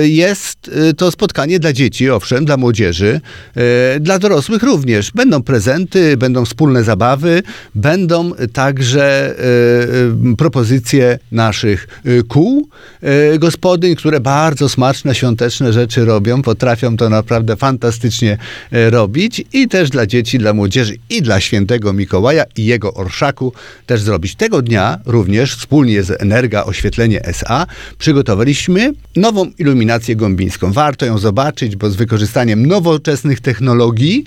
jest to spotkanie dla dzieci, owszem, dla młodzieży, dla dorosłych również. Będą prezenty, będą wspólne zabawy, będą także propozycje naszych kół gospodyń, które bardzo smaczne, świąteczne rzeczy robią, potrafią to naprawdę fantastycznie robić i też dla dzieci, dla młodzieży i dla świętego Mikołaja i jego orszaku też zrobić. Tego dnia również wspólnie z Energa Oświetlenie S.A. przygotowaliśmy nową iluminację gąbińską. Warto ją zobaczyć, bo z wykorzystaniem nowoczesnych technologii